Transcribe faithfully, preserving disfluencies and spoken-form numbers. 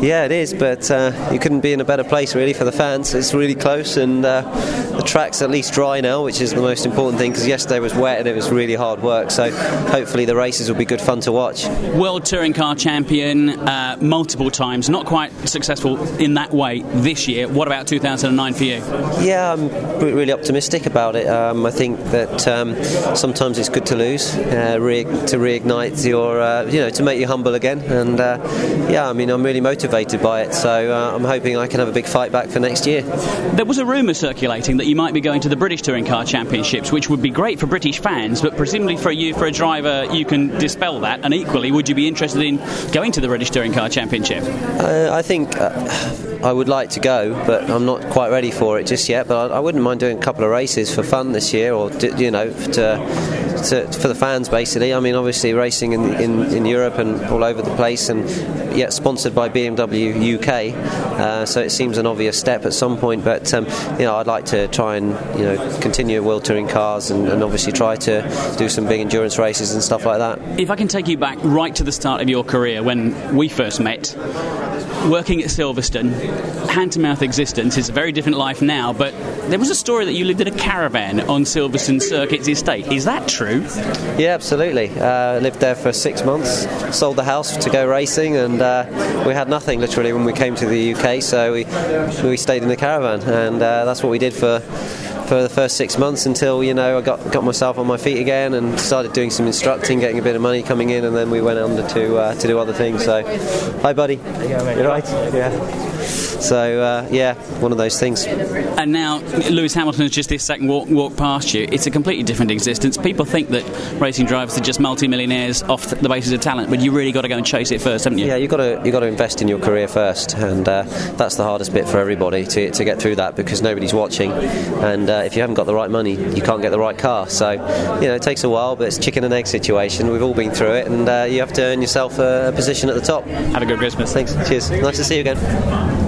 Yeah, it is, but uh, you couldn't be in a better place really for the fans. It's really close, and uh, the track's at least dry now, which is the most important thing, because yesterday was wet and it was really hard work, so hopefully the races will be good fun to watch. World Touring Car Champion uh, multiple times, not quite successful in that way this year. What about two thousand nine for you? Yeah, I'm really optimistic about it. Um, I think that um, sometimes it's good to lose, uh, re- to reignite your, uh, you know, to make you humble again, and uh, yeah, I mean, I'm really motivated by it, so uh, I'm hoping I can have a big fight back for next year. There was a rumour circulating that you might be going to the British Touring Car Championships, which would be great for British fans, but presumably for you, for a driver, you can dispel that, and equally, would you be interested in going to the British Touring Car Championship? Uh, I think uh, I would like to go, but I'm not quite ready for it just yet, but I, I wouldn't mind doing a couple of races for fun this year, or, you know, to... To, for the fans, basically. I mean, obviously racing in, in, in Europe and all over the place, and yet sponsored by B M W U K, uh, so it seems an obvious step at some point, but um, you know, I'd like to try and, you know, continue World Touring Cars, and, and obviously try to do some big endurance races and stuff like that. If I can take you back right to the start of your career, when we first met, working at Silverstone, hand-to-mouth existence is a very different life now, but there was a story that you lived in a caravan on Silverstone Circuit's estate. Is that true? Yeah, absolutely. Uh, lived there for six months, sold the house to go racing, and uh, we had nothing literally when we came to the U K, so we we stayed in the caravan, and uh, that's what we did for for the first six months until, you know, I got got myself on my feet again and started doing some instructing, getting a bit of money coming in, and then we went on to uh, to do other things. So, hi buddy. There you go, mate. You're right. Yeah. So uh, yeah, one of those things. And now Lewis Hamilton's just this second walk, walk past you. It's a completely different existence. People think that racing drivers are just multi-millionaires off the basis of talent, but you really got to go and chase it first, haven't you? Yeah, you got to you got to invest in your career first, and uh, that's the hardest bit for everybody to to get through that, because nobody's watching, and uh, if you haven't got the right money, you can't get the right car. So, you know, it takes a while, but it's a chicken and egg situation. We've all been through it, and uh, you have to earn yourself a, a position at the top. Have a good Christmas. Thanks. Cheers. Nice to see you again.